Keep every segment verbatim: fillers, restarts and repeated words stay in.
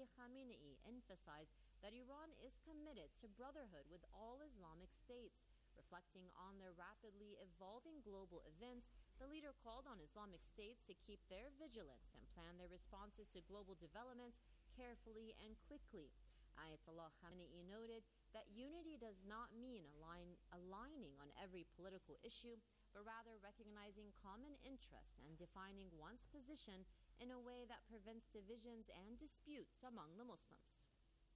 Ali Khamenei emphasized that Iran is committed to brotherhood with all Islamic states. Reflecting on their rapidly evolving global events, the leader called on Islamic states to keep their vigilance and plan their responses to global developments carefully and quickly. Ayatollah Khamenei noted that unity does not mean align, aligning on every political issue, but rather recognizing common interests and defining one's position in a way that prevents divisions and disputes among the Muslims.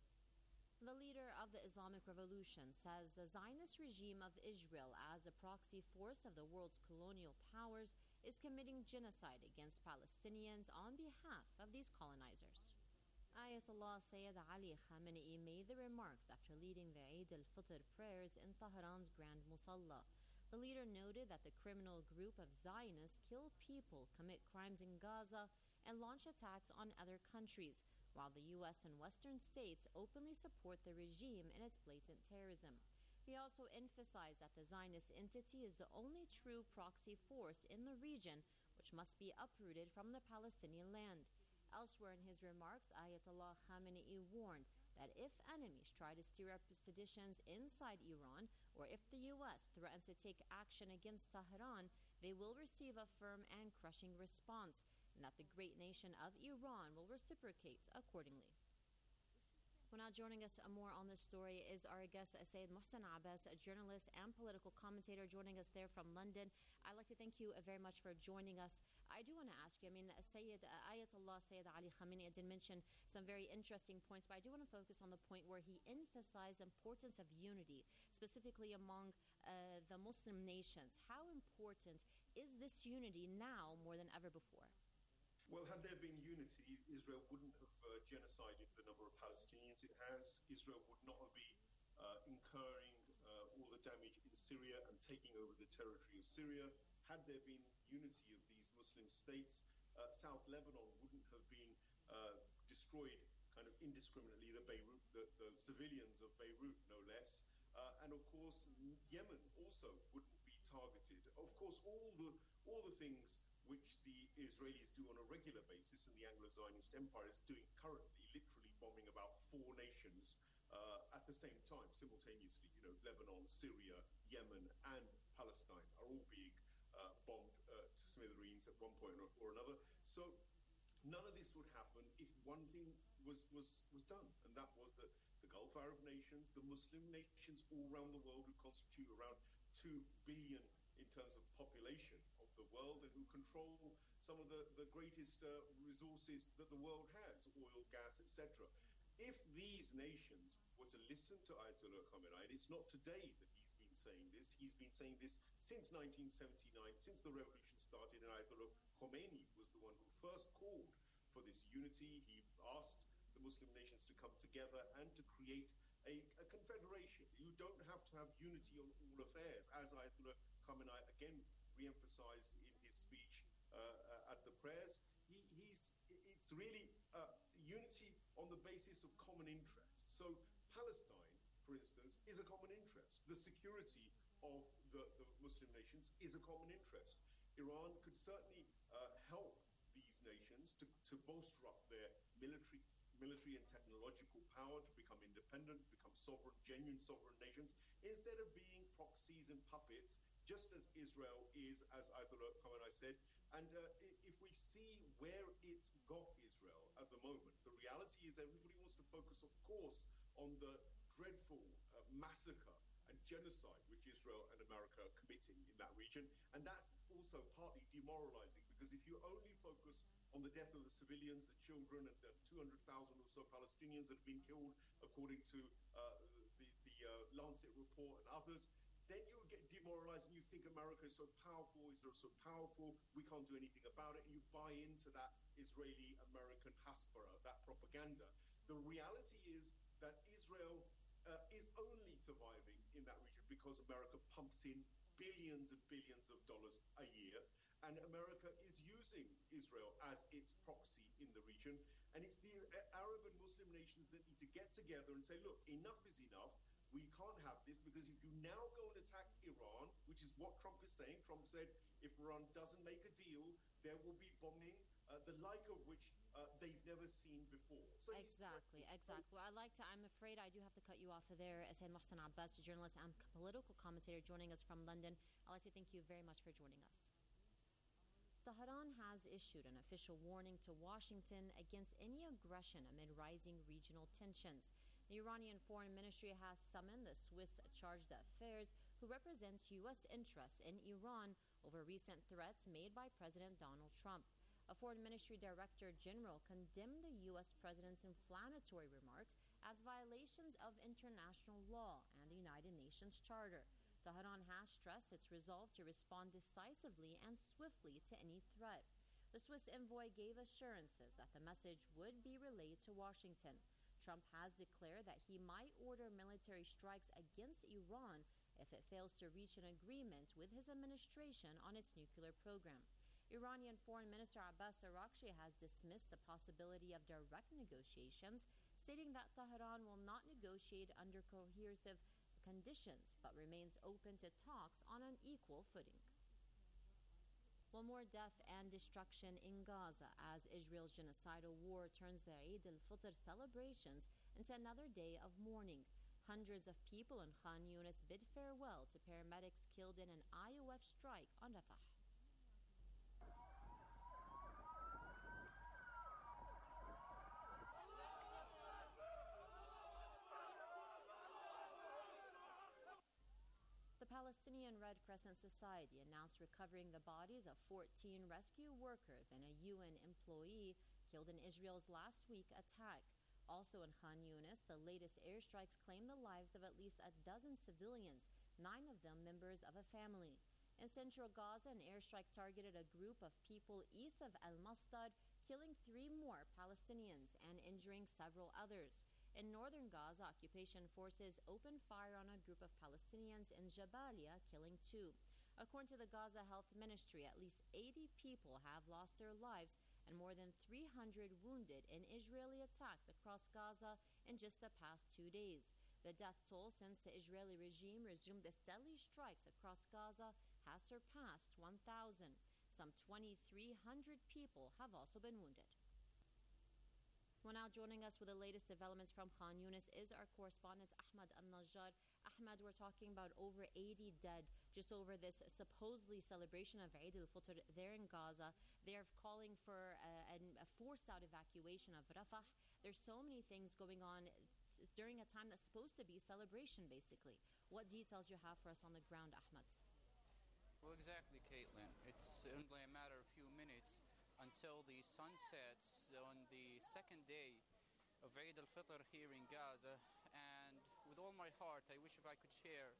The leader of the Islamic Revolution says the Zionist regime of Israel, as a proxy force of the world's colonial powers, is committing genocide against Palestinians on behalf of these colonizers. Ayatollah Sayyid Ali Khamenei made the remarks after leading the Eid al-Fitr prayers in Tehran's Grand Musalla. The leader noted that the criminal group of Zionists kill people, commit crimes in Gaza, and launch attacks on other countries, while the U S and Western states openly support the regime in its blatant terrorism. He also emphasized that the Zionist entity is the only true proxy force in the region, which must be uprooted from the Palestinian land. Elsewhere in his remarks, Ayatollah Khamenei warned that if enemies try to stir up seditions inside Iran, or if the U S threatens to take action against Tehran, they will receive a firm and crushing response, and that the great nation of Iran will reciprocate accordingly. Well, now joining us more on this story is our guest, Sayyid Mohsen Abbas, a journalist and political commentator, joining us there from London. I'd like to thank you very much for joining us. I do want to ask you, I mean, Sayyid Ayatollah Sayyid Ali Khamenei did mention some very interesting points, but I do want to focus on the point where he emphasized the importance of unity, specifically among uh, the Muslim nations. How important is this unity now more than ever before? Well, had there been unity, Israel wouldn't have uh, genocided the number of Palestinians it has. Israel would not be uh, incurring uh, all the damage in Syria and taking over the territory of Syria. Had there been unity of these Muslim states, uh, South Lebanon wouldn't have been uh, destroyed kind of indiscriminately, the Beirut, the, the civilians of Beirut, no less. Uh, and of course, Yemen also wouldn't be targeted. Of course, all the all the things which the Israelis do on a regular basis, and the Anglo-Zionist Empire is doing currently, literally bombing about four nations uh, at the same time, simultaneously. You know, Lebanon, Syria, Yemen, and Palestine are all being uh, bombed uh, to smithereens at one point or, or another. So none of this would happen if one thing was, was, was done, and that was that the Gulf Arab nations, the Muslim nations all around the world who constitute around two billion in terms of population of the world and who control some of the, the greatest uh, resources that the world has, oil, gas, et cetera. If these nations were to listen to Ayatollah Khamenei, and it's not today that he's been saying this, he's been saying this since nineteen seventy-nine, since the revolution started, and Ayatollah Khomeini was the one who first called for this unity. He asked the Muslim nations to come together and to create a, a confederation. You don't have to have unity on all affairs, as Ayatollah Khamenei again re-emphasized in his speech uh, at the prayers. He, he's, it's really uh, unity on the basis of common interests. So Palestine, for instance, is a common interest. The security of the, the Muslim nations is a common interest. Iran could certainly uh, help these nations to, to bolster up their military military and technological power, to become independent, become sovereign, genuine sovereign nations, instead of being proxies and puppets, just as Israel is, as Ayatollah Khamenei said. And uh, if we see where it's got Israel at the moment, the reality is everybody wants to focus, of course, on the dreadful uh, massacre and genocide which Israel and America are committing in that region. And that's also partly demoralizing, because if you only focus on the death of the civilians, the children, and the two hundred thousand or so Palestinians that have been killed, according to uh, the, the uh, Lancet report and others, then you get demoralized and you think America is so powerful, Israel is so powerful, we can't do anything about it, and you buy into that Israeli-American Hasbara, that propaganda. The reality is that Israel uh, is only surviving in that region because America pumps in billions and billions of dollars a year, and America is using Israel as its proxy in the region. And it's the Arab and Muslim nations that need to get together and say, look, enough is enough. We can't have this, because if you now go and attack Iran, which is what Trump is saying, Trump said if Iran doesn't make a deal, there will be bombing, uh, the like of which uh, they've never seen before. So say Exactly, exactly. Well, I'd like to, I'm afraid I do have to cut you off there. Sayyid Mohsen Abbas, journalist and political commentator, joining us from London. I'd like to thank you very much for joining us. Tehran has issued an official warning to Washington against any aggression amid rising regional tensions. The Iranian Foreign Ministry has summoned the Swiss charge d'affaires who represents U S interests in Iran over recent threats made by President Donald Trump. A Foreign Ministry Director General condemned the U S president's inflammatory remarks as violations of international law and the United Nations Charter. Tehran has stressed its resolve to respond decisively and swiftly to any threat. The Swiss envoy gave assurances that the message would be relayed to Washington. Trump has declared that he might order military strikes against Iran if it fails to reach an agreement with his administration on its nuclear program. Iranian Foreign Minister Abbas Araghchi has dismissed the possibility of direct negotiations, stating that Tehran will not negotiate under coercive conditions, but remains open to talks on an equal footing. Well, more death and destruction in Gaza as Israel's genocidal war turns the Eid al-Fitr celebrations into another day of mourning. Hundreds of people in Khan Yunis bid farewell to paramedics killed in an I O F strike on Rafah. The Palestinian Red Crescent Society announced recovering the bodies of fourteen rescue workers and a U N employee killed in Israel's last week attack. Also in Khan Yunis, the latest airstrikes claimed the lives of at least a dozen civilians, nine of them members of a family. In central Gaza, an airstrike targeted a group of people east of Al-Mustad, killing three more Palestinians and injuring several others. In northern Gaza, occupation forces opened fire on a group of Palestinians in Jabalia, killing two. According to the Gaza Health Ministry, at least eighty people have lost their lives and more than three hundred wounded in Israeli attacks across Gaza in just the past two days. The death toll since the Israeli regime resumed its deadly strikes across Gaza has surpassed one thousand. Some twenty-three hundred people have also been wounded. Well, now joining us with the latest developments from Khan Yunis is our correspondent Ahmed Al-Najjar. Ahmed, we're talking about over eighty dead just over this supposedly celebration of Eid al-Fitr there in Gaza. They're calling for a, a forced out evacuation of Rafah. There's so many things going on during a time that's supposed to be celebration, basically. What details you have for us on the ground, Ahmed? Well, exactly, Caitlin. It's only a matter of a few minutes until the sun sets on the second day of Eid al-Fitr here in Gaza, and with all my heart I wish if I could share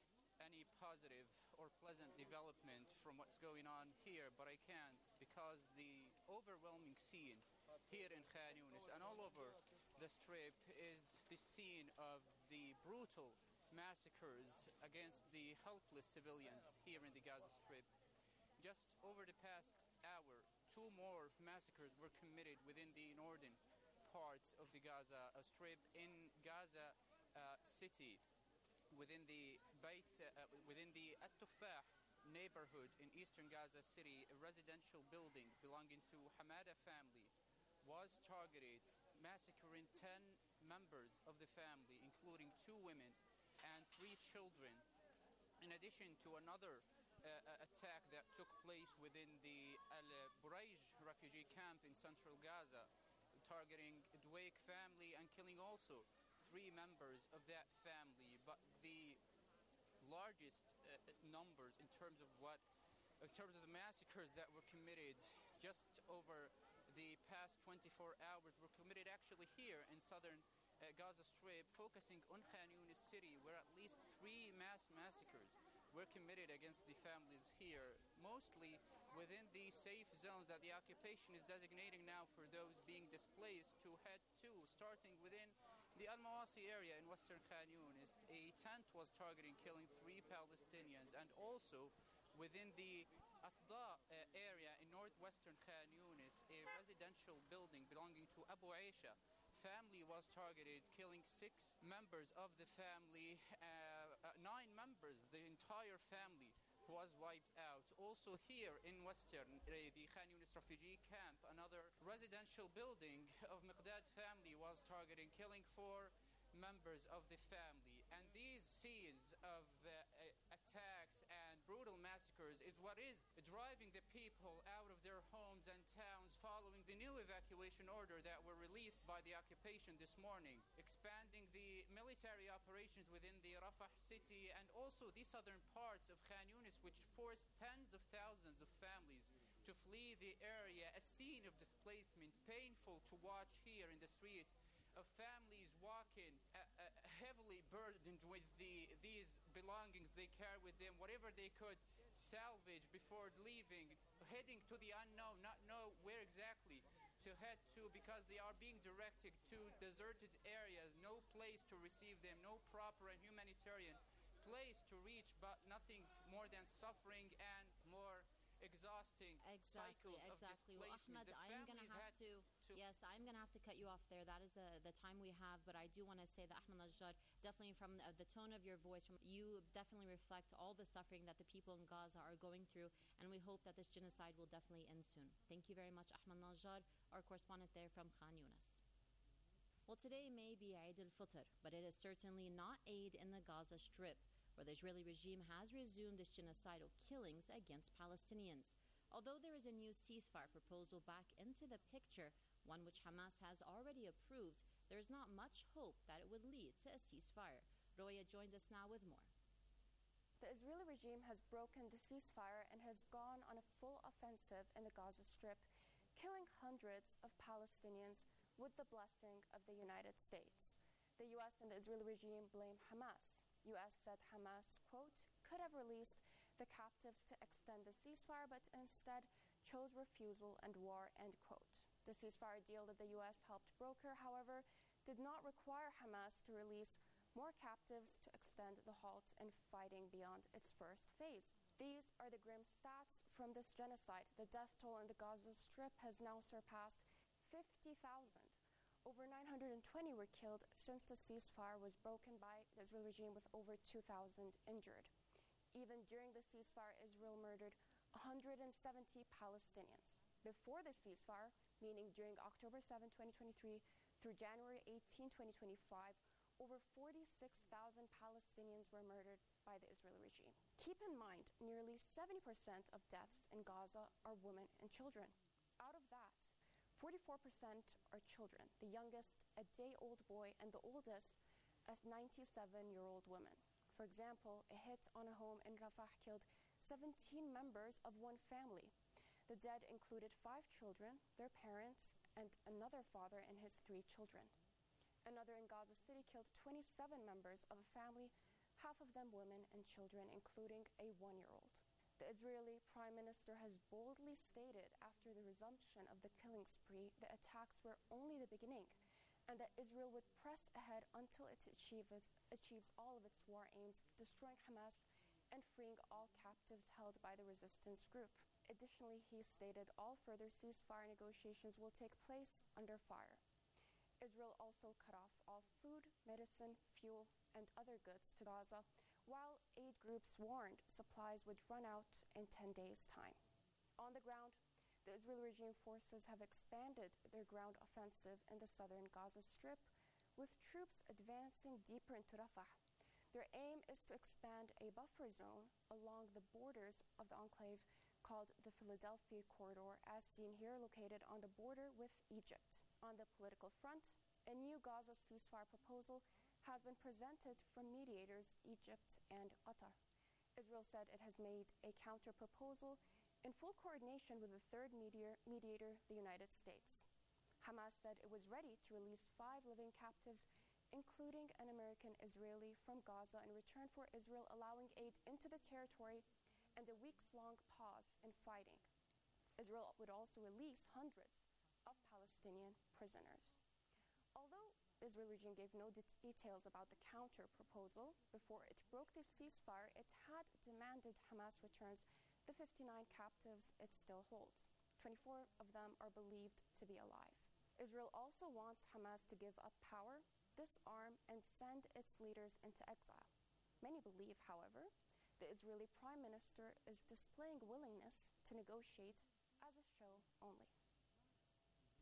any positive or pleasant development from what's going on here, but I can't, because the overwhelming scene here in Khan Yunis and all over the Strip is the scene of the brutal massacres against the helpless civilians here in the Gaza Strip. Just over the past hour, two more massacres were committed within the northern parts of the Gaza Strip in Gaza uh, City, within the Beit, uh, within the At-Tufah neighborhood in eastern Gaza City. A residential building belonging to Hamada family was targeted, massacring ten members of the family, including two women and three children, in addition to another Uh, attack that took place within the Al-Burayj refugee camp in central Gaza, targeting a Dweik family and killing also three members of that family. But the largest uh, numbers in terms of what, in terms of the massacres that were committed just over the past twenty-four hours were committed actually here in southern uh, Gaza Strip, focusing on Khan Yunis city, where at least three mass massacres were committed against the families here, mostly within the safe zones that the occupation is designating now for those being displaced to head to, starting within the Al-Mawasi area in western Khan Yunis. A tent was targeting killing three Palestinians, and also within the Asda uh, area in northwestern Khan Yunis, a residential building belonging to Abu Aisha family was targeted, killing six members of the family, uh, uh, nine members, the entire family was wiped out. Also here in western, uh, the Khan Yunis refugee camp, another residential building of Miqdad family was targeting, killing four members of the family. And these scenes of uh, attacks and brutal massacres is what is driving the people out of their homes and towns following the new evacuation order that were released by the occupation this morning, expanding the military operations within the Rafah city and also the southern parts of Khan Yunis, which forced tens of thousands of families to flee the area, a scene of displacement, painful to watch here in the streets, of families walking uh, uh, heavily burdened with the these belongings they carry with them, whatever they could salvage before leaving, heading to the unknown, not know where exactly to head to because they are being directed to deserted areas, no place to receive them, no proper and humanitarian place to reach, but nothing more than suffering and more exhausting Exactly, cycles exactly. of Well, displacement. Ahmed, The I'm going to families have had to, to yes, I'm going to have to cut you off there. That is uh, the time we have, but I do want to say that Ahmed Najjar, definitely from uh, the tone of your voice, from you definitely reflect all the suffering that the people in Gaza are going through, and we hope that this genocide will definitely end soon. Thank you very much, Ahmed Najjar, our correspondent there from Khan Yunis. Well, today may be Eid al-Fitr, but it is certainly not Eid in the Gaza Strip, where the Israeli regime has resumed its genocidal killings against Palestinians. Although there is a new ceasefire proposal back into the picture, one which Hamas has already approved, there is not much hope that it would lead to a ceasefire. Roya joins us now with more. The Israeli regime has broken the ceasefire and has gone on a full offensive in the Gaza Strip, killing hundreds of Palestinians with the blessing of the United States. The U S and the Israeli regime blame Hamas. U S said Hamas, quote, could have released the captives to extend the ceasefire, but instead chose refusal and war, end quote. The ceasefire deal that the U S helped broker, however, did not require Hamas to release more captives to extend the halt in fighting beyond its first phase. These are the grim stats from this genocide. The death toll in the Gaza Strip has now surpassed fifty thousand. Over nine hundred twenty were killed since the ceasefire was broken by the Israeli regime, with over two thousand injured. Even during the ceasefire, Israel murdered one hundred seventy Palestinians. Before the ceasefire, meaning during October seventh, twenty twenty-three through January eighteenth, twenty twenty-five, over forty-six thousand Palestinians were murdered by the Israeli regime. Keep in mind, nearly seventy percent of deaths in Gaza are women and children. Out of that, forty-four percent are children, the youngest a day-old boy and the oldest a ninety-seven-year-old woman. For example, a hit on a home in Rafah killed seventeen members of one family. The dead included five children, their parents, and another father and his three children. Another in Gaza City killed twenty-seven members of a family, half of them women and children, including a one-year-old. The Israeli Prime Minister has boldly stated after the resumption of the killing spree the attacks were only the beginning, and that Israel would press ahead until it achieves, achieves all of its war aims, destroying Hamas and freeing all captives held by the resistance group. Additionally, he stated all further ceasefire negotiations will take place under fire. Israel also cut off all food, medicine, fuel, and other goods to Gaza, while aid groups warned supplies would run out in ten days' time. On the ground, the Israeli regime forces have expanded their ground offensive in the southern Gaza Strip, with troops advancing deeper into Rafah. Their aim is to expand a buffer zone along the borders of the enclave called the Philadelphia Corridor, as seen here, located on the border with Egypt. On the political front, a new Gaza ceasefire proposal has been presented from mediators Egypt and Qatar. Israel said it has made a counter-proposal in full coordination with the third mediator, mediator, the United States. Hamas said it was ready to release five living captives, including an American Israeli, from Gaza in return for Israel allowing aid into the territory and a weeks-long pause in fighting. Israel would also release hundreds of Palestinian prisoners. Although the Israeli regime gave no de- details about the counter-proposal, before it broke the ceasefire, it had demanded Hamas returns the fifty-nine captives it still holds. twenty-four of them are believed to be alive. Israel also wants Hamas to give up power, disarm, and send its leaders into exile. Many believe, however, the Israeli Prime Minister is displaying willingness to negotiate as a show only.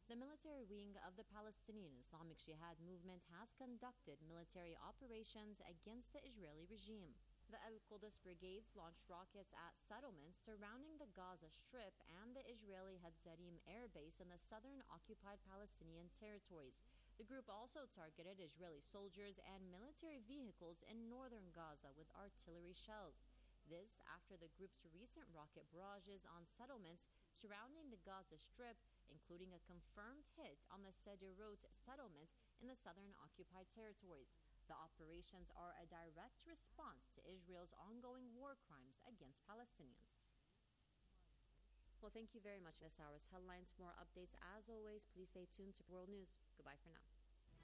The military wing of the Palestinian Islamic Jihad movement has conducted military operations against the Israeli regime. The Al-Quds brigades launched rockets at settlements surrounding the Gaza Strip and the Israeli Hatzarim air base in the southern occupied Palestinian territories. The group also targeted Israeli soldiers and military vehicles in northern Gaza with artillery shells. This after the group's recent rocket barrages on settlements surrounding the Gaza Strip, including a confirmed hit on the Sderot settlement in the southern occupied territories. The operations are a direct response to Israel's ongoing war crimes against Palestinians. Well, thank you very much. This hour's headlines. For more updates, as always, please stay tuned to World News. Goodbye for now.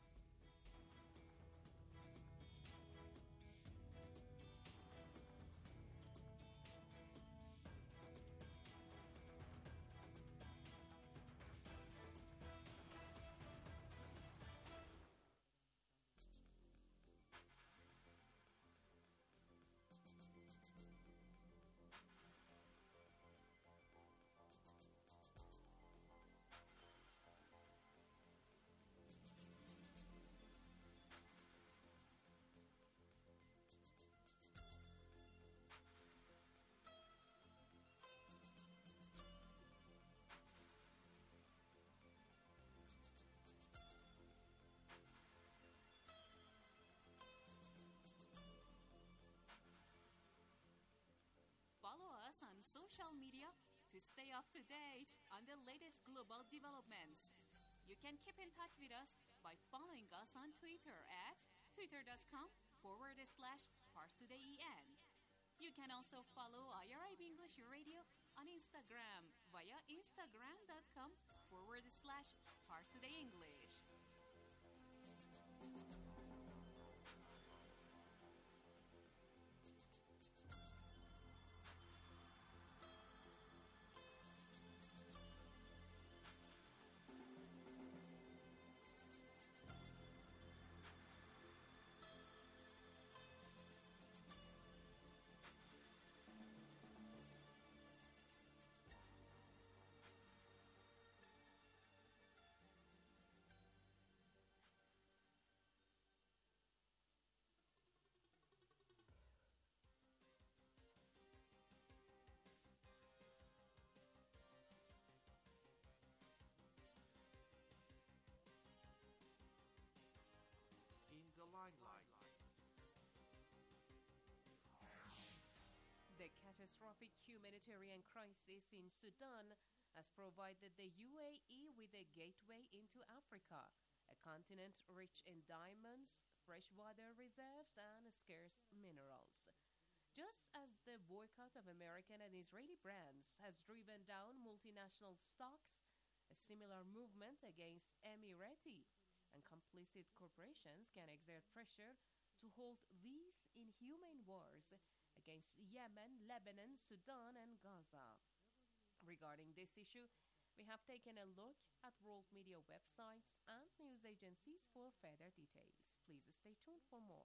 Social media to stay up to date on the latest global developments. You can keep in touch with us by following us on Twitter at twitter.com forward slash ParsTodayEN. You can also follow I R I B English Radio on Instagram via instagram.com forward slash ParsTodayEnglish. The catastrophic humanitarian crisis in Sudan has provided the U A E with a gateway into Africa, a continent rich in diamonds, freshwater reserves, and scarce minerals. Just as the boycott of American and Israeli brands has driven down multinational stocks, a similar movement against Emirati and complicit corporations can exert pressure to halt these inhumane wars against Yemen, Lebanon, Sudan, and Gaza. Regarding this issue, we have taken a look at world media websites and news agencies for further details. Please stay tuned for more.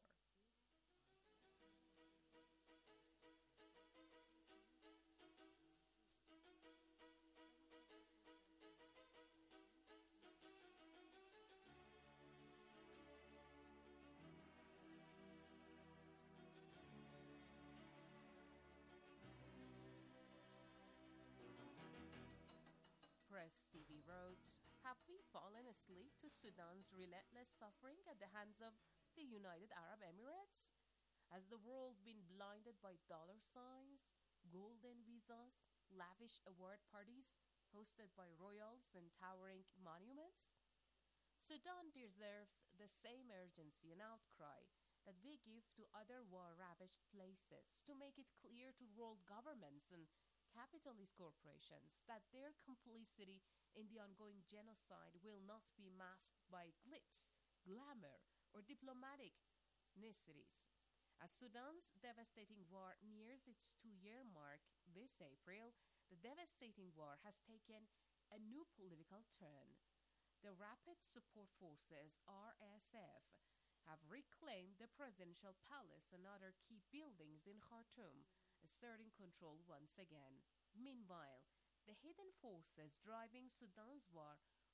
Press T V wrote, "Have we fallen asleep to Sudan's relentless suffering at the hands of the United Arab Emirates? Has the world been blinded by dollar signs, golden visas, lavish award parties hosted by royals and towering monuments? Sudan deserves the same urgency and outcry that we give to other war-ravaged places to make it clear to world governments and capitalist corporations that their complicity in the ongoing genocide will not be masked by glitz, glamour, or diplomatic niceties. As Sudan's devastating war nears its two-year mark this April, the devastating war has taken a new political turn. The Rapid Support Forces, R S F, have reclaimed the presidential palace and other key buildings in Khartoum, asserting control once again. Meanwhile, the hidden forces driving Sudan's war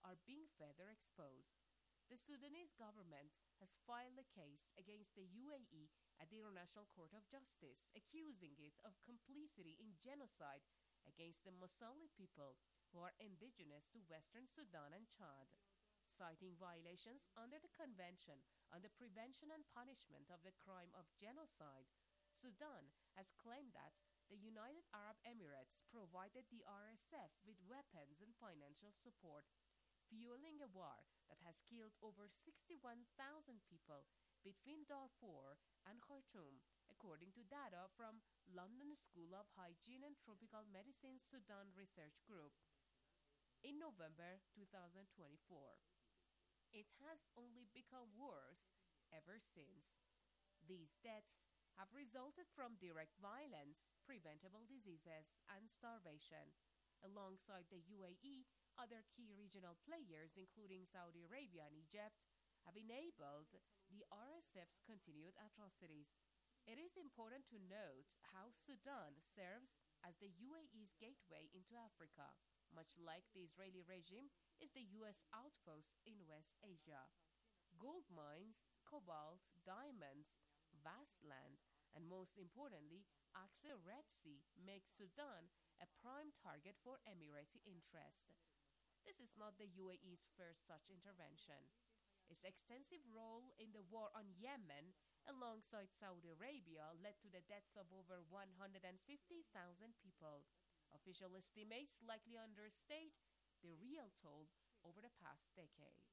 are being further exposed. The Sudanese government has filed a case against the U A E at the International Court of Justice, accusing it of complicity in genocide against the Mosali people who are indigenous to Western Sudan and Chad. Citing violations under the Convention on the Prevention and Punishment of the Crime of Genocide, Sudan has claimed that the United Arab Emirates provided the R S F with weapons and financial support, fueling a war that has killed over sixty-one thousand people between Darfur and Khartoum, according to data from London School of Hygiene and Tropical Medicine Sudan Research Group. In November two thousand twenty-four, it has only become worse ever since. These deaths have resulted from direct violence, preventable diseases, and starvation. Alongside the U A E, other key regional players, including Saudi Arabia and Egypt, have enabled the R S F's continued atrocities. It is important to note how Sudan serves as the U A E's gateway into Africa, much like the Israeli regime is the U S outpost in West Asia. Gold mines, cobalt, diamonds, vast land, and most importantly, access to the Red Sea make Sudan a prime target for Emirati interest. This is not the U A E's first such intervention. Its extensive role in the war on Yemen, alongside Saudi Arabia, led to the deaths of over one hundred fifty thousand people. Official estimates likely understate the real toll over the past decade.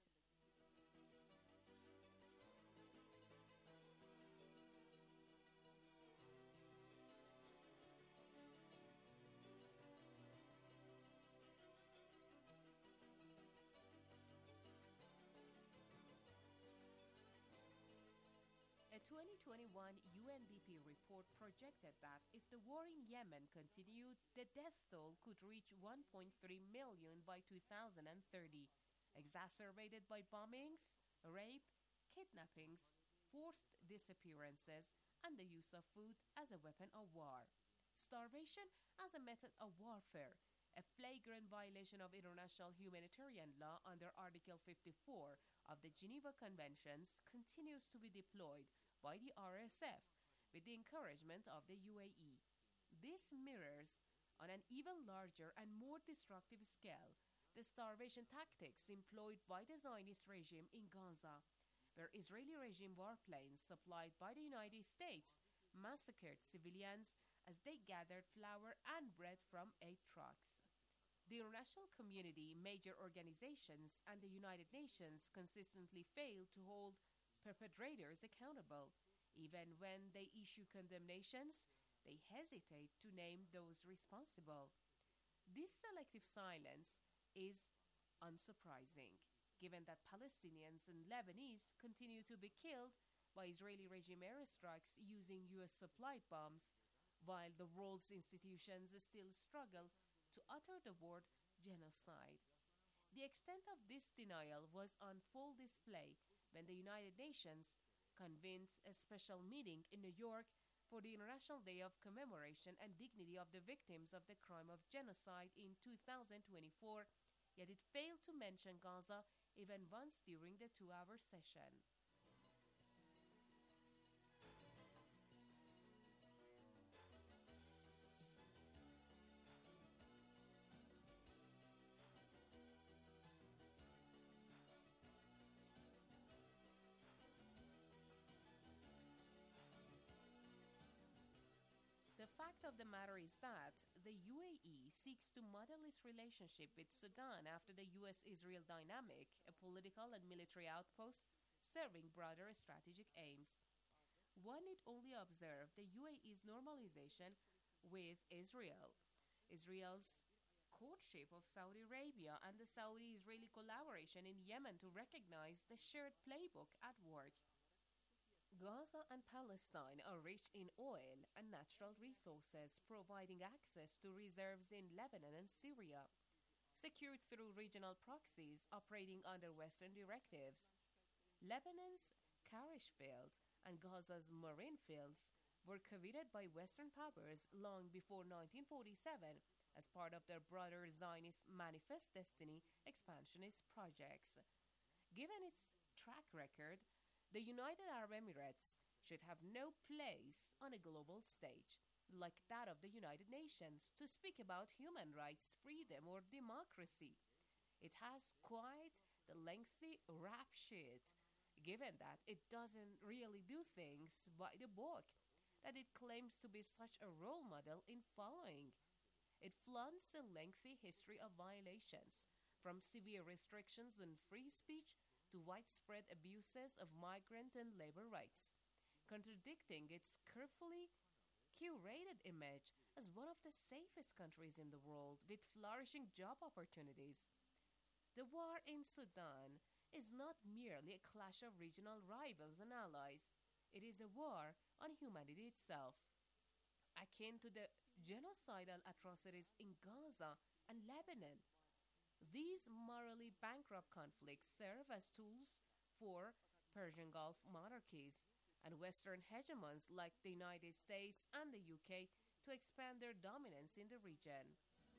A twenty twenty-one U N D P report projected that if the war in Yemen continued, the death toll could reach one point three million by two thousand thirty, exacerbated by bombings, rape, kidnappings, forced disappearances, and the use of food as a weapon of war. Starvation as a method of warfare, a flagrant violation of international humanitarian law under Article fifty-four of the Geneva Conventions, continues to be deployed by the R S F with the encouragement of the U A E. This mirrors, on an even larger and more destructive scale, the starvation tactics employed by the Zionist regime in Gaza, where Israeli regime warplanes supplied by the United States massacred civilians as they gathered flour and bread from aid trucks. The international community, major organizations, and the United Nations consistently failed to hold perpetrators accountable. Even when they issue condemnations, they hesitate to name those responsible. This selective silence is unsurprising, given that Palestinians and Lebanese continue to be killed by Israeli regime airstrikes using U S supplied bombs, while the world's institutions still struggle to utter the word genocide. The extent of this denial was on full display when the United Nations convened a special meeting in New York for the International Day of Commemoration and Dignity of the Victims of the Crime of Genocide in two thousand twenty-four, yet it failed to mention Gaza even once during the two-hour session. The fact of the matter is that the U A E seeks to model its relationship with Sudan after the U S Israel dynamic, a political and military outpost serving broader strategic aims. One need only observe the U A E's normalization with Israel, Israel's courtship of Saudi Arabia, and the Saudi-Israeli collaboration in Yemen to recognize the shared playbook at work. Gaza and Palestine are rich in oil and natural resources, providing access to reserves in Lebanon and Syria, secured through regional proxies operating under Western directives. Lebanon's Karish field and Gaza's Marine fields were coveted by Western powers long before nineteen forty-seven as part of their broader Zionist Manifest Destiny expansionist projects. Given its track record, the United Arab Emirates should have no place on a global stage, like that of the United Nations, to speak about human rights, freedom, or democracy. It has quite the lengthy rap sheet, given that it doesn't really do things by the book that it claims to be such a role model in following. It flaunts a lengthy history of violations, from severe restrictions on free speech to widespread abuses of migrant and labor rights, contradicting its carefully curated image as one of the safest countries in the world with flourishing job opportunities. The war in Sudan is not merely a clash of regional rivals and allies. It is a war on humanity itself, akin to the genocidal atrocities in Gaza and Lebanon. These morally bankrupt conflicts serve as tools for Persian Gulf monarchies and Western hegemons like the United States and the U K to expand their dominance in the region.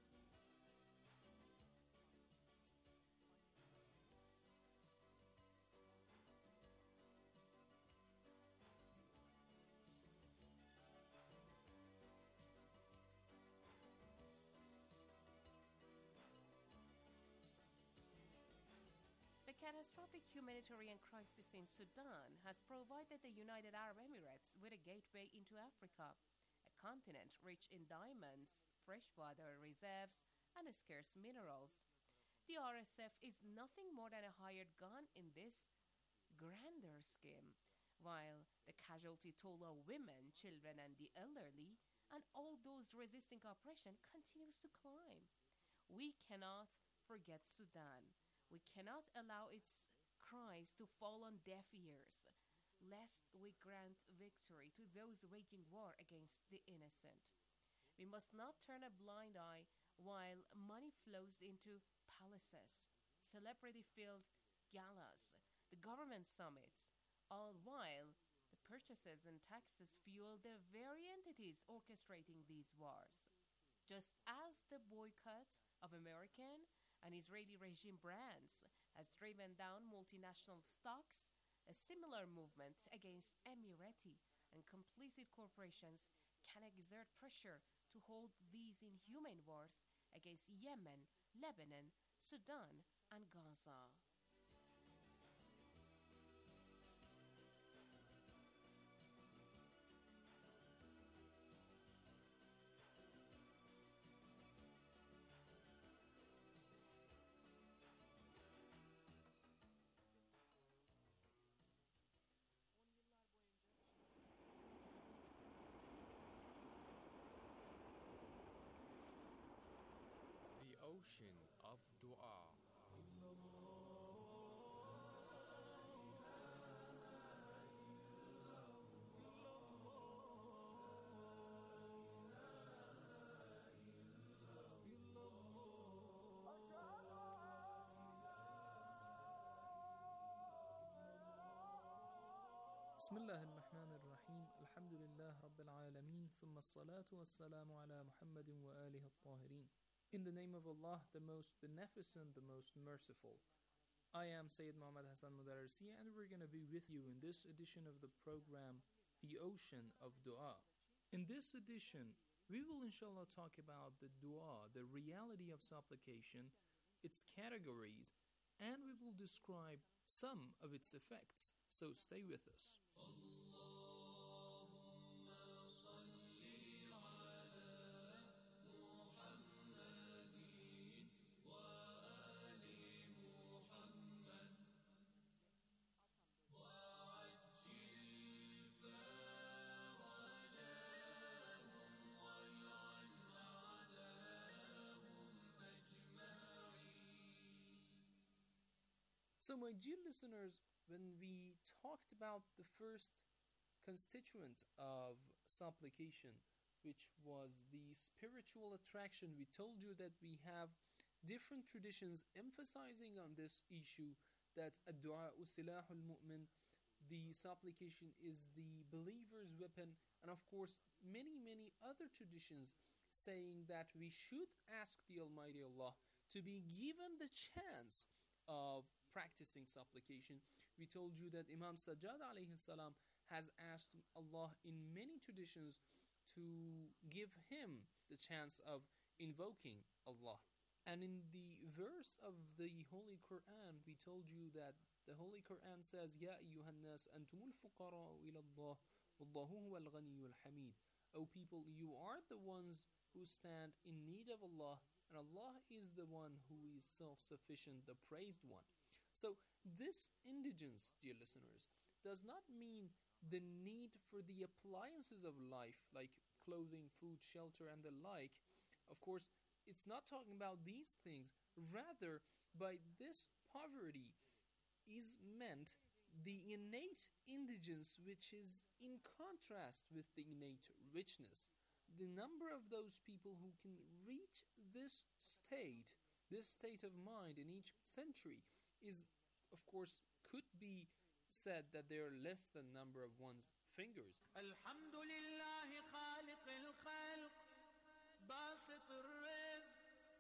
The catastrophic humanitarian crisis in Sudan has provided the United Arab Emirates with a gateway into Africa, a continent rich in diamonds, freshwater reserves, and scarce minerals. The R S F is nothing more than a hired gun in this grander scheme, while the casualty toll of women, children, and the elderly, and all those resisting oppression continues to climb. We cannot forget Sudan. We cannot allow its cries to fall on deaf ears, lest we grant victory to those waging war against the innocent. We must not turn a blind eye while money flows into palaces, celebrity-filled galas, the government summits, all while the purchases and taxes fuel the very entities orchestrating these wars. Just as the boycott of American and Israeli regime brands has driven down multinational stocks, a similar movement against Emirati and complicit corporations can exert pressure to hold these inhumane wars against Yemen, Lebanon, Sudan, and Gaza. The ocean of dua. بسم الله الرحمن الرحيم الحمد لله رب العالمين ثم الصلاة والسلام على محمد وآله الطاهرين. In the name of Allah, the most beneficent, the most merciful. I am Sayyid Muhammad Hassan Mudarrisi, and we're going to be with you in this edition of the program, The Ocean of Dua. In this edition, we will inshallah talk about the dua, the reality of supplication, its categories, and we will describe some of its effects. So stay with us. So, my dear listeners, when we talked about the first constituent of supplication, which was the spiritual attraction, we told you that we have different traditions emphasizing on this issue, that ad-du'a silahul mu'min, the supplication is the believer's weapon, and of course, many, many other traditions saying that we should ask the Almighty Allah to be given the chance of practicing supplication. We told you that Imam Sajjad alayhi salam has asked Allah in many traditions to give him the chance of invoking Allah. And in the verse of the Holy Quran, we told you that the Holy Quran says, Ya ayyuhan nas antumul fuqara'u ila Allah, wallahu huwal ghaniyyul hamid. O people, you are the ones who stand in need of Allah, and Allah is the one who is self-sufficient, the praised one. So this indigence, dear listeners, does not mean the need for the appliances of life, like clothing, food, shelter, and the like. Of course, it's not talking about these things. Rather, by this poverty is meant the innate indigence, which is in contrast with the innate richness. The number of those people who can reach this state, this state of mind in each century is, of course, could be said that they are less than number of one's fingers. Alhamdulillah khaliq al-khalq basit al-rizq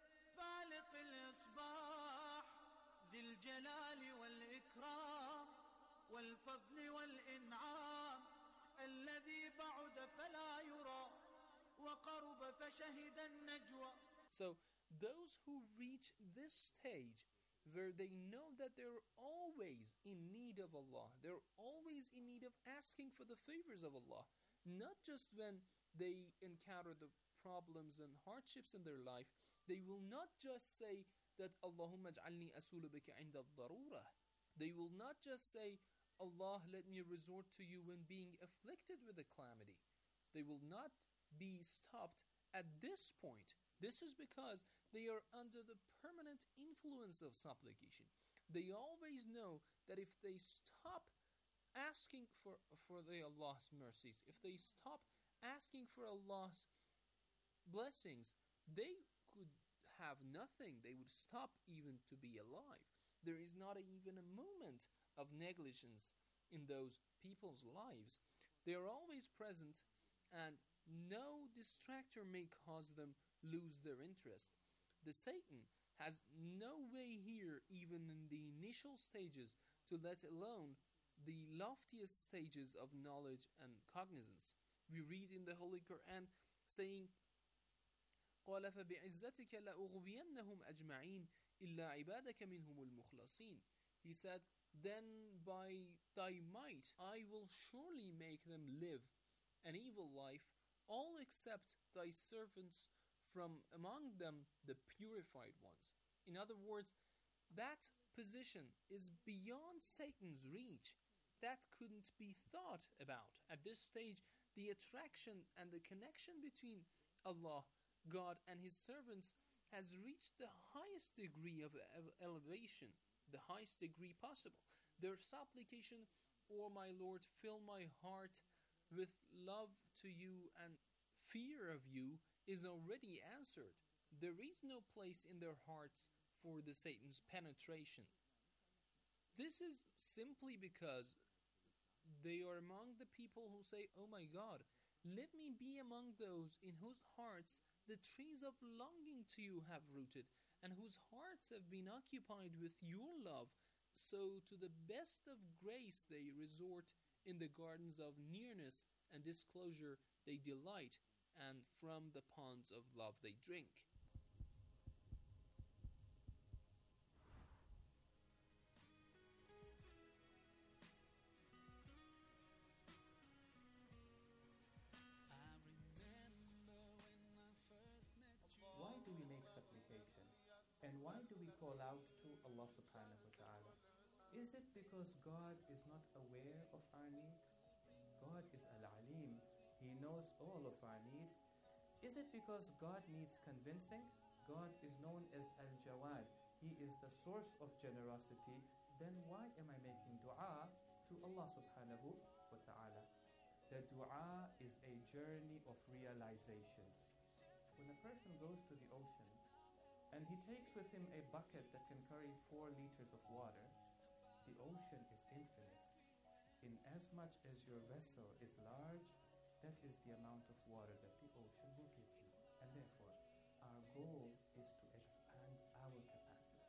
faliq al-isbah dhil jalali wal-ikram wal-fadl wal-in'am alladhi ba'uda fala yura wa qaruba fashahida an-najwa. So those who reach this stage where they know that they're always in need of Allah, they're always in need of asking for the favors of Allah, not just when they encounter the problems and hardships in their life. They will not just say that Allahumma ij'alni asulu bika inda ad-darura. They will not just say, Allah, let me resort to you when being afflicted with a calamity. They will not be stopped at this point. This is because they are under the permanent influence of supplication. They always know that if they stop asking for, for the Allah's mercies, if they stop asking for Allah's blessings, they could have nothing. They would stop even to be alive. There is not a, even a moment of negligence in those people's lives. They are always present, and no distractor may cause them lose their interest. The Satan has no way here, even in the initial stages, to let alone the loftiest stages of knowledge and cognizance. We read in the Holy Quran saying, قَالَ فَبِعِزَّتِكَ لَأُغْوِيَنَّهُمْ أَجْمَعِينَ إِلَّا عِبَادَكَ مِنْهُمُ الْمُخْلَصِينَ. He said, then by thy might I will surely make them live an evil life, all except thy servants from among them, the purified ones. In other words, that position is beyond Satan's reach. That couldn't be thought about. At this stage, the attraction and the connection between Allah, God, and His servants has reached the highest degree of elevation, the highest degree possible. Their supplication, "O my Lord, fill my heart with love to you and fear of you," is already answered. There is no place in their hearts for the Satan's penetration. This is simply because they are among the people who say, "Oh my God, let me be among those in whose hearts the trees of longing to you have rooted, and whose hearts have been occupied with your love. So to the best of grace they resort, in the gardens of nearness and disclosure they delight, and from the ponds of love they drink." Why do we make supplication? And why do we call out to Allah subhanahu wa ta'ala? Is it because God is not aware of our needs? God is Al-Alim. He knows all of our needs. Is it because God needs convincing? God is known as Al-Jawad. He is the source of generosity. Then why am I making dua to Allah subhanahu wa ta'ala? The dua is a journey of realizations. When a person goes to the ocean and he takes with him a bucket that can carry four liters of water, the ocean is infinite. In as much as your vessel is large, that is the amount of water that the ocean will give you. And therefore, our goal is to expand our capacity.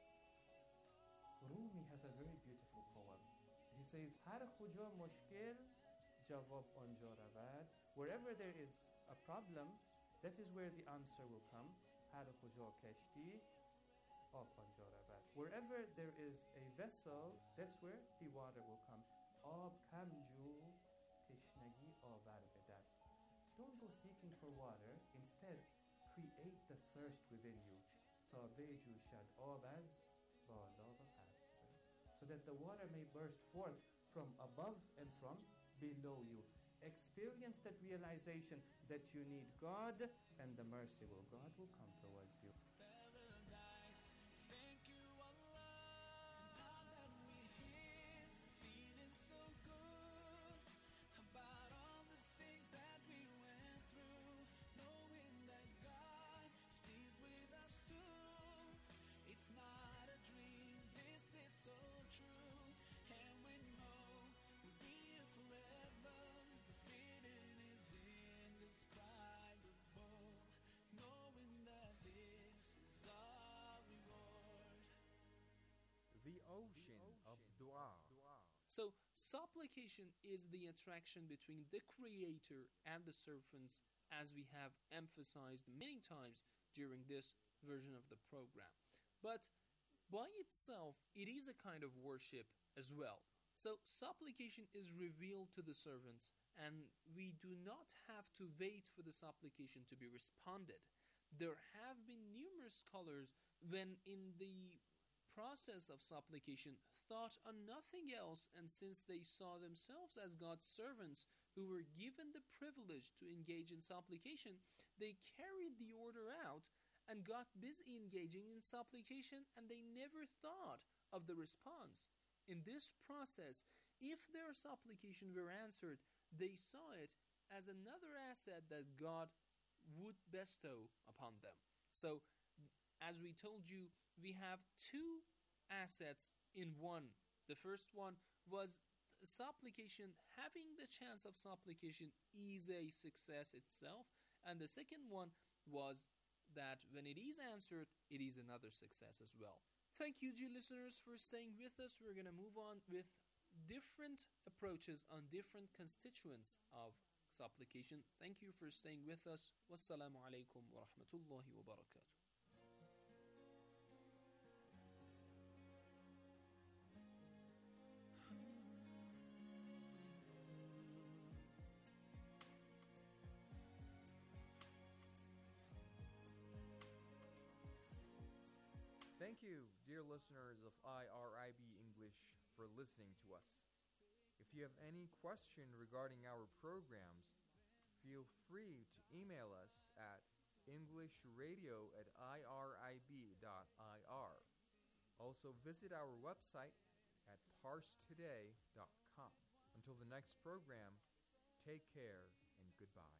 Rumi has a very beautiful poem. He says, Har khuja mushkil jawab anja ravad. Wherever there is a problem, that is where the answer will come. Har khuja kashti ab anja ravad. Wherever there is a vessel, that's where the water will come. Ab kamju tishnagi avar bedast. Don't go seeking for water. Instead, create the thirst within you. Ta beju shad abaz bala wa past. So that the water may burst forth from above and from below you. Experience that realization that you need God, and the merciful God will come towards you. The ocean of dua. So, supplication is the attraction between the Creator and the servants, as we have emphasized many times during this version of the program. But by itself, it is a kind of worship as well. So, supplication is revealed to the servants, and we do not have to wait for the supplication to be responded. There have been numerous scholars when in the process of supplication thought on nothing else, and since they saw themselves as God's servants who were given the privilege to engage in supplication, they carried the order out and got busy engaging in supplication, and they never thought of the response. In this process, if their supplication were answered, they saw it as another asset that God would bestow upon them. So, as we told you, we have two assets in one. The first one was supplication. Having the chance of supplication is a success itself. And the second one was that when it is answered, it is another success as well. Thank you, dear listeners, for staying with us. We're going to move on with different approaches on different constituents of supplication. Thank you for staying with us. Wassalamu alaikum wa rahmatullahi wa barakatuh. Thank you, dear listeners of I R I B English, for listening to us. If you have any question regarding our programs, feel free to email us at englishradio at irib dot I R. Also visit our website at parstoday dot com. Until the next program, take care and goodbye.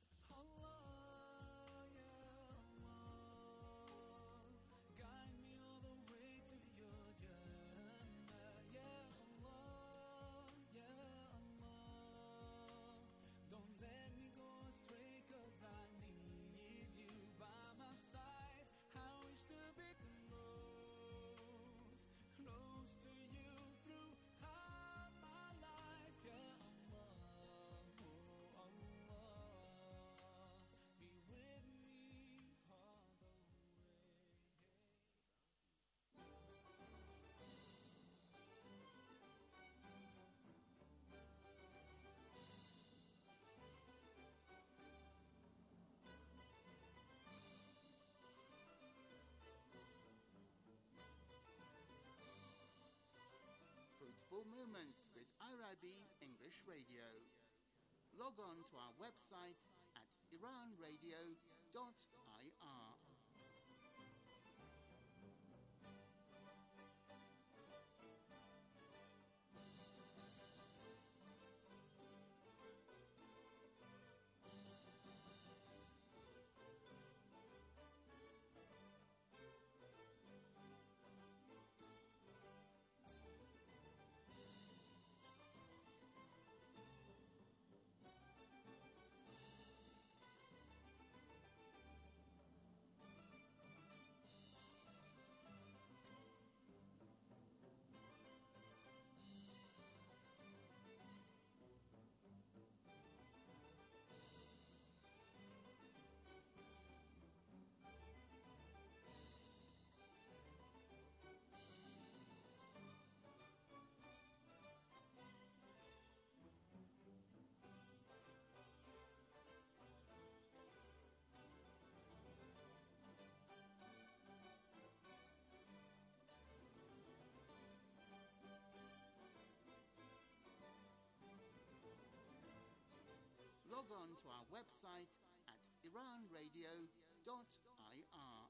Fruitful Moments with I R I B English Radio. Log on to our website at iran radio dot I R. to our website at iran radio dot I R.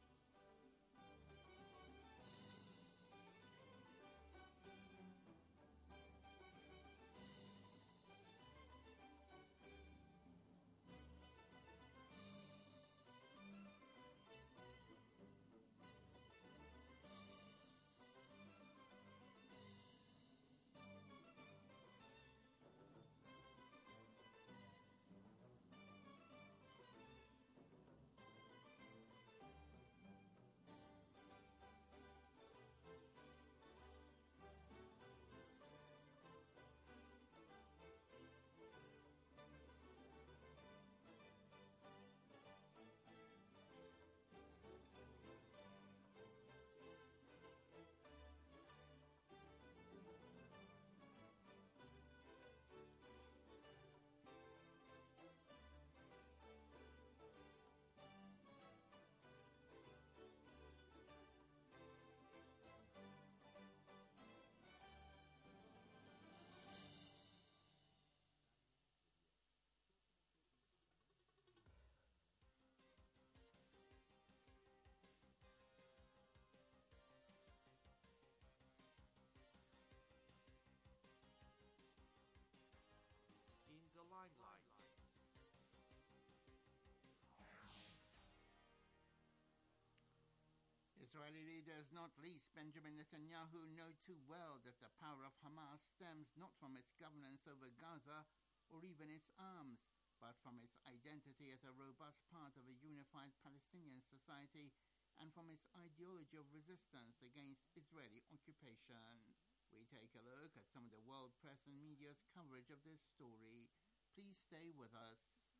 Israeli leaders, not least Benjamin Netanyahu, know too well that the power of Hamas stems not from its governance over Gaza or even its arms, but from its identity as a robust part of a unified Palestinian society and from its ideology of resistance against Israeli occupation. We take a look at some of the world press and media's coverage of this story. Please stay with us.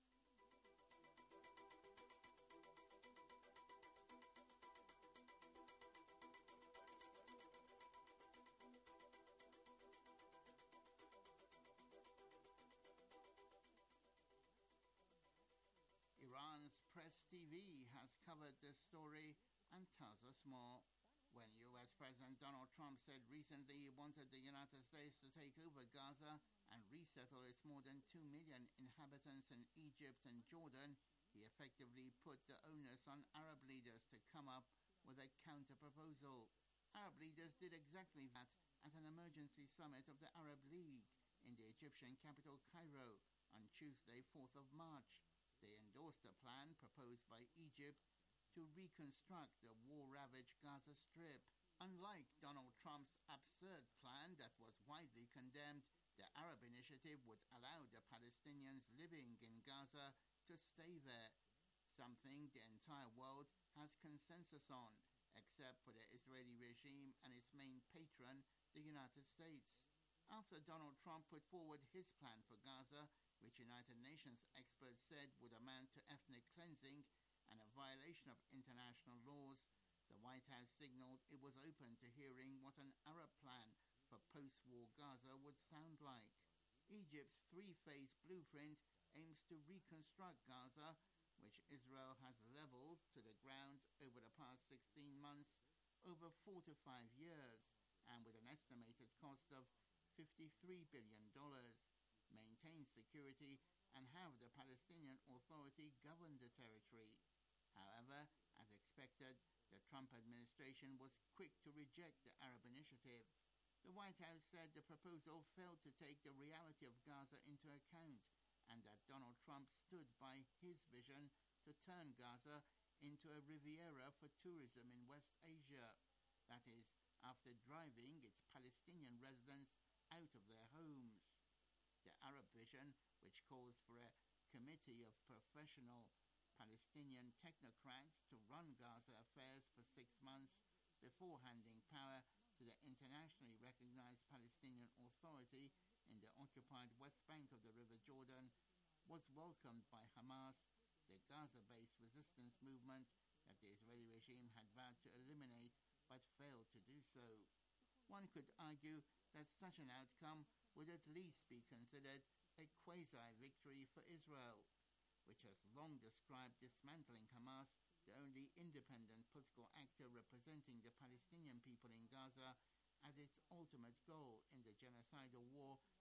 Iran's Press T V has covered this story and tells us more. When U S President Donald Trump said recently he wanted the United States to take over Gaza and resettle its more than two million inhabitants in Egypt and Jordan, he effectively put the onus on Arab leaders to come up with a counter-proposal. Arab leaders did exactly that at an emergency summit of the Arab League in the Egyptian capital Cairo on Tuesday, fourth of March. They endorsed a plan proposed by Egypt to reconstruct the war-ravaged Gaza Strip. Unlike Donald Trump's absurd plan that was widely condemned, the Arab initiative would allow the Palestinians living in Gaza to stay there, something the entire world has consensus on, except for the Israeli regime and its main patron, the United States. After Donald Trump put forward his plan for Gaza, which United Nations experts said would amount to ethnic cleansing and a violation of international laws, the White House signaled it was open to hearing what an Arab plan for post-war Gaza would sound like. Egypt's three-phase blueprint aims to reconstruct Gaza, which Israel has leveled to the ground over the past sixteen months, over four to five years, and with an estimated cost of fifty-three billion dollars. Maintain security and have the Palestinian Authority govern the territory. However, as expected, the Trump administration was quick to reject the Arab initiative. The White House said the proposal failed to take the reality of Gaza into account and that Donald Trump stood by his vision to turn Gaza into a Riviera for tourism in West Asia. That is, after driving its Palestinian residents out of their homes. The Arab vision, which calls for a committee of professional Palestinian technocrats to run Gaza affairs for six months before handing power to the internationally recognized Palestinian Authority in the occupied West Bank of the River Jordan, was welcomed by Hamas, the Gaza-based resistance movement that the Israeli regime had vowed to eliminate but failed to do so. One could argue that such an outcome would at least be considered a quasi-victory for Israel, which has long described dismantling Hamas, the only independent political actor representing the Palestinian people in Gaza, as its ultimate goal in the genocidal war that mass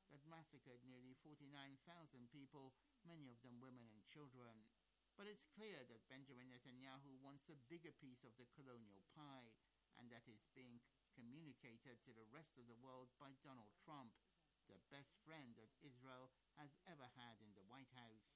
massacred nearly forty-nine thousand people, many of them women and children. But it's clear that Benjamin Netanyahu wants a bigger piece of the colonial pie, and that is being communicated to the rest of the world by Donald Trump, the best friend that Israel has ever had in the White House.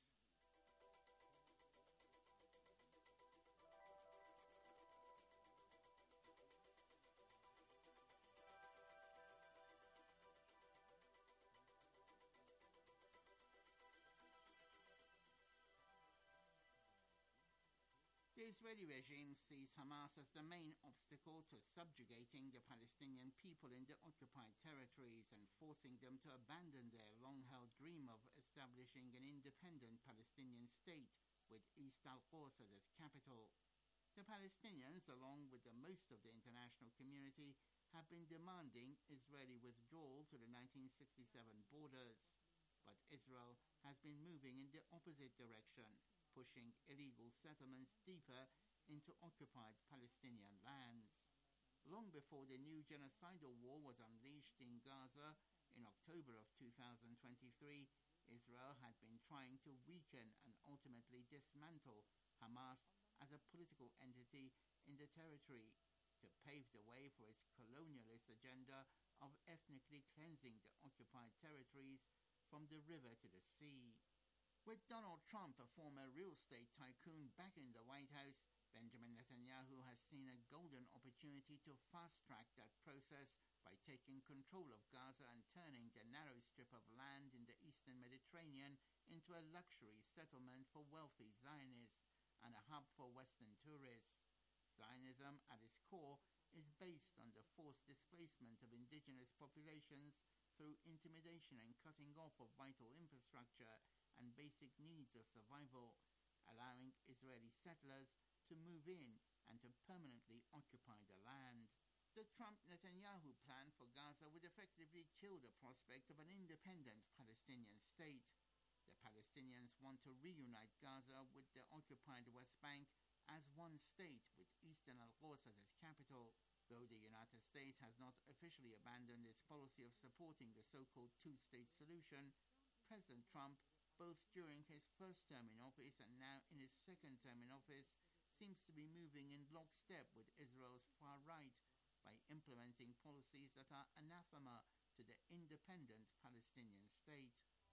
The Israeli regime sees Hamas as the main obstacle to subjugating the Palestinian people in the occupied territories and forcing them to abandon their long-held dream of establishing an independent Palestinian state with East Al-Quds as its capital. The Palestinians, along with the most of the international community, have been demanding Israeli withdrawal to the nineteen sixty-seven borders. But Israel has been moving in the opposite direction, pushing illegal settlements deeper into occupied Palestinian lands. Long before the new genocidal war was unleashed in Gaza in October of two thousand twenty-three, Israel had been trying to weaken and ultimately dismantle Hamas as a political entity in the territory, to pave the way for its colonialist agenda of ethnically cleansing the occupied territories from the river to the sea. With Donald Trump, a former real estate tycoon, back in the White House, Benjamin Netanyahu has seen a golden opportunity to fast-track that process by taking control of Gaza and turning the narrow strip of land in the eastern Mediterranean into a luxury settlement for wealthy Zionists and a hub for Western tourists. Zionism, at its core, is based on the forced displacement of indigenous populations through intimidation and cutting off of vital infrastructure and basic needs of survival, allowing Israeli settlers to move in and to permanently occupy the land. The Trump-Netanyahu plan for Gaza would effectively kill the prospect of an independent Palestinian state. The Palestinians want to reunite Gaza with the occupied West Bank as one state with Eastern Al-Quds as its capital. Though the United States has not officially abandoned its policy of supporting the so-called two-state solution, President Trump, both during his first term in office and now in his second term in office, seems to be moving in lockstep with Israel's far right by implementing policies that are anathema to the independent Palestinian state.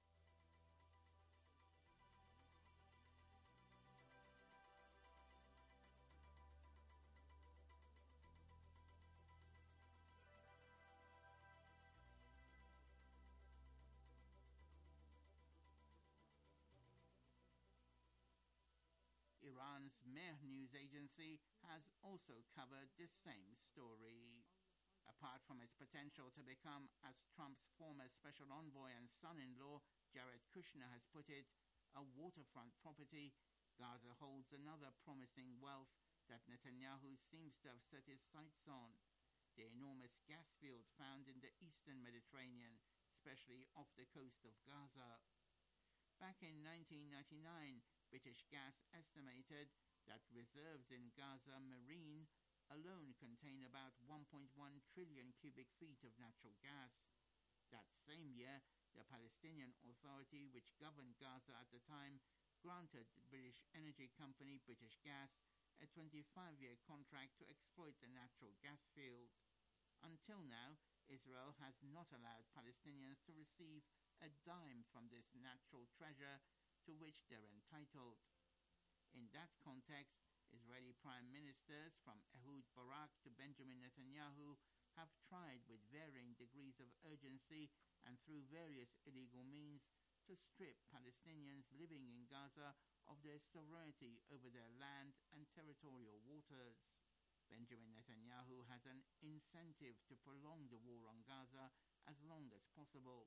Iran's Mehr news agency has also covered the same story. Apart from its potential to become, as Trump's former special envoy and son-in-law Jared Kushner has put it, a waterfront property, Gaza holds another promising wealth that Netanyahu seems to have set his sights on: the enormous gas field found in the eastern Mediterranean, especially off the coast of Gaza. Back in nineteen ninety-nine, British Gas estimated that reserves in Gaza Marine alone contain about one point one trillion cubic feet of natural gas. That same year, the Palestinian Authority, which governed Gaza at the time, granted the British energy company British Gas a twenty-five-year contract to exploit the natural gas field. Until now, Israel has not allowed Palestinians to receive a dime from this natural treasure to which they're entitled. In that context, Israeli prime ministers from Ehud Barak to Benjamin Netanyahu have tried with varying degrees of urgency and through various illegal means to strip Palestinians living in Gaza of their sovereignty over their land and territorial waters. Benjamin Netanyahu has an incentive to prolong the war on Gaza as long as possible.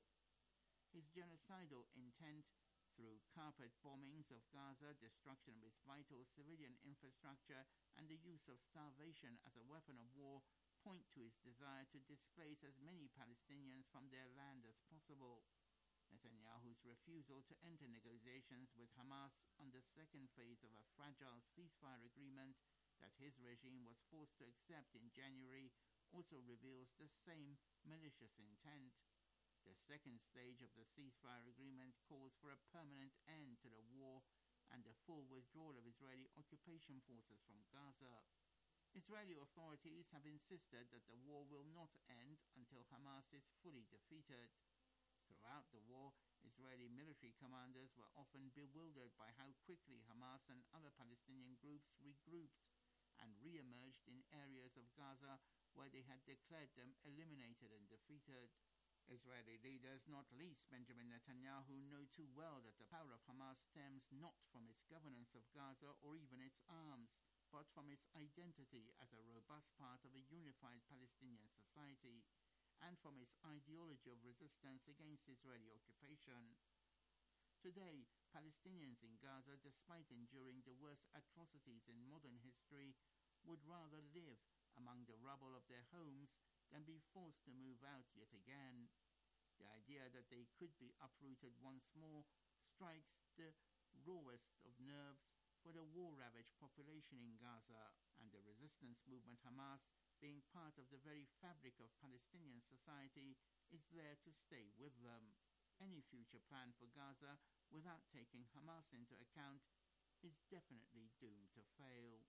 His genocidal intent, through carpet bombings of Gaza, destruction of its vital civilian infrastructure, and the use of starvation as a weapon of war, point to his desire to displace as many Palestinians from their land as possible. Netanyahu's refusal to enter negotiations with Hamas on the second phase of a fragile ceasefire agreement that his regime was forced to accept in January also reveals the same malicious intent. The second stage of the ceasefire agreement calls for a permanent end to the war and the full withdrawal of Israeli occupation forces from Gaza. Israeli authorities have insisted that the war will not end until Hamas is fully defeated. Throughout the war, Israeli military commanders were often bewildered by how quickly Hamas and other Palestinian groups regrouped and re-emerged in areas of Gaza where they had declared them eliminated and defeated. Israeli leaders, not least Benjamin Netanyahu, know too well that the power of Hamas stems not from its governance of Gaza or even its arms, but from its identity as a robust part of a unified Palestinian society, and from its ideology of resistance against Israeli occupation. Today, Palestinians in Gaza, despite enduring the worst atrocities in modern history, would rather live among the rubble of their homes than be forced to move out yet again. The idea that they could be uprooted once more strikes the rawest of nerves for the war-ravaged population in Gaza, and the resistance movement Hamas, being part of the very fabric of Palestinian society, is there to stay with them. Any future plan for Gaza without taking Hamas into account is definitely doomed to fail.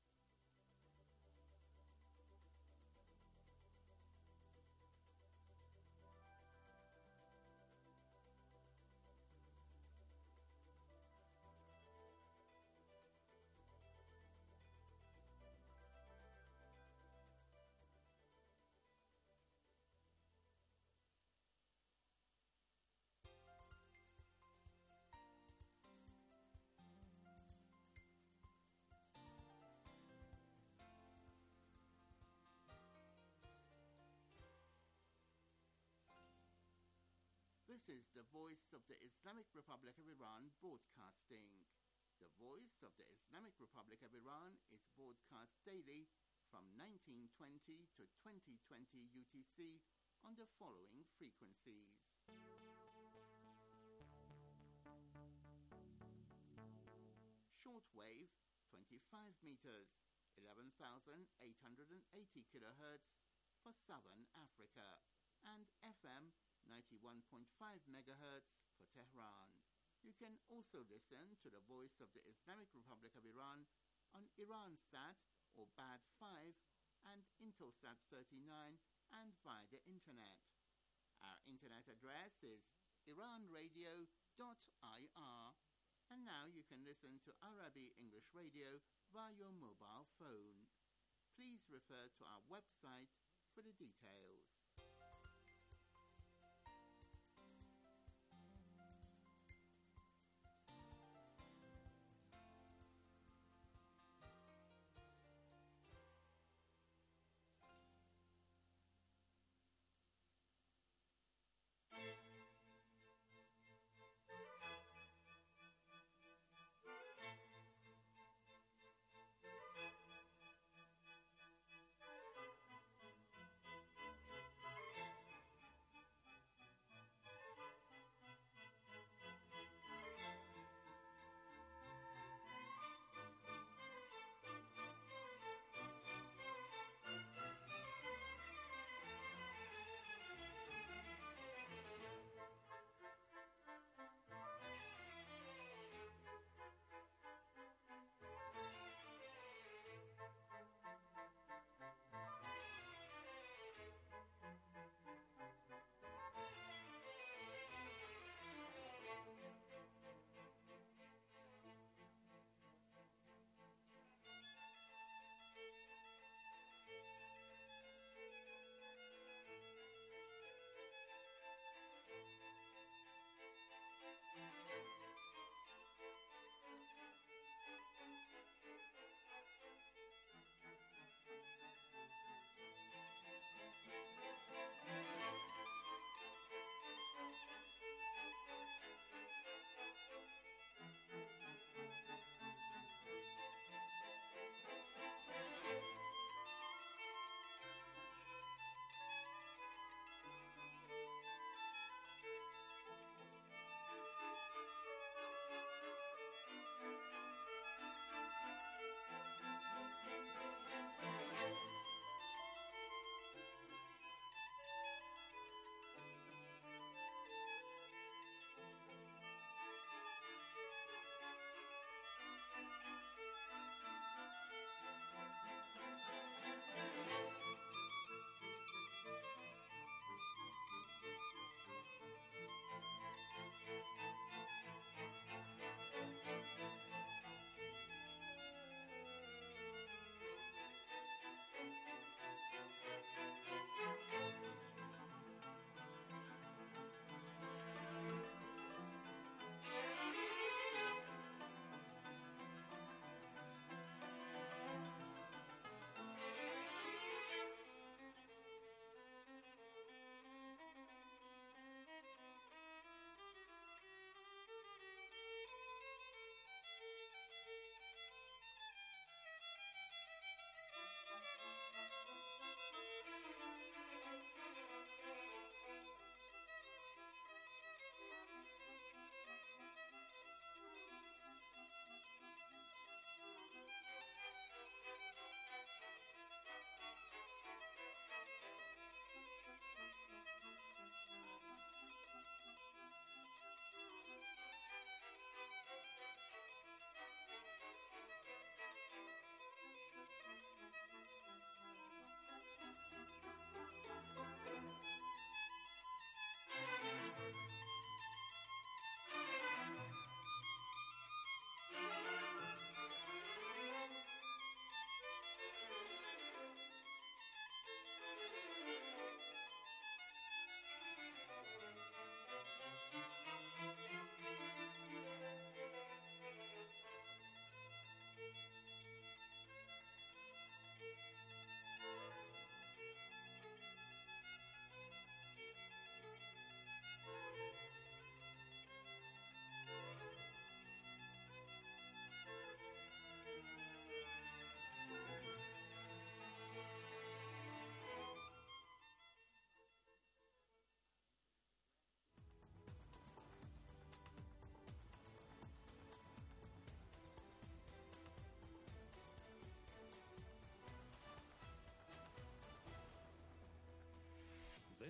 This is the Voice of the Islamic Republic of Iran broadcasting. The Voice of the Islamic Republic of Iran is broadcast daily from nineteen twenty to twenty twenty U T C on the following frequencies. Shortwave, twenty-five meters, eleven thousand eight hundred eighty kilohertz for Southern Africa, and F M ninety-one point five megahertz for Tehran. You can also listen to the Voice of the Islamic Republic of Iran on Iransat or B A D five and Intelsat thirty-nine and via the internet. Our internet address is iran radio dot I R, and now you can listen to Arabi English Radio via your mobile phone. Please refer to our website for the details.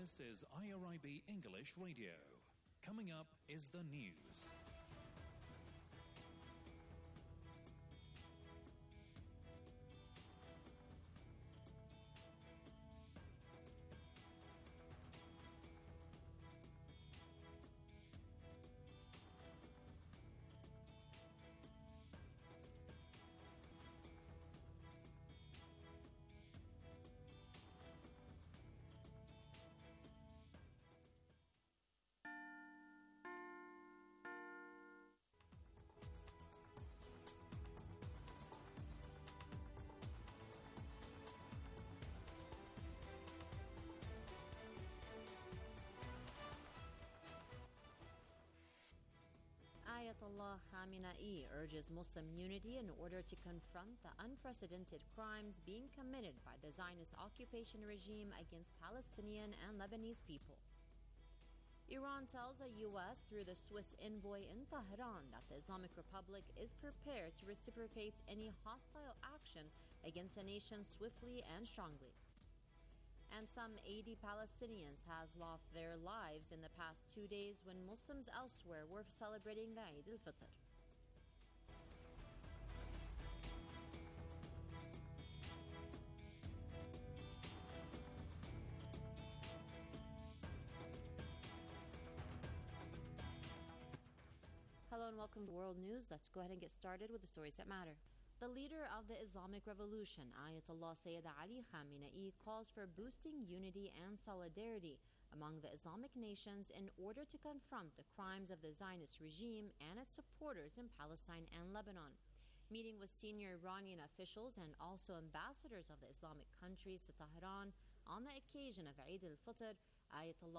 This is I R I B English Radio. Coming up is the news. Ayatollah Khamenei urges Muslim unity in order to confront the unprecedented crimes being committed by the Zionist occupation regime against Palestinian and Lebanese people. Iran tells the U S through the Swiss envoy in Tehran that the Islamic Republic is prepared to reciprocate any hostile action against the nation swiftly and strongly. And some eighty Palestinians has lost their lives in the past two days when Muslims elsewhere were celebrating the Eid al-Fitr. Hello and welcome to World News. Let's go ahead and get started with the stories that matter. The leader of the Islamic Revolution, Ayatollah Sayyid Ali Khamenei, calls for boosting unity and solidarity among the Islamic nations in order to confront the crimes of the Zionist regime and its supporters in Palestine and Lebanon. Meeting with senior Iranian officials and also ambassadors of the Islamic countries to Tehran on the occasion of Eid al-Fitr, Ayatollah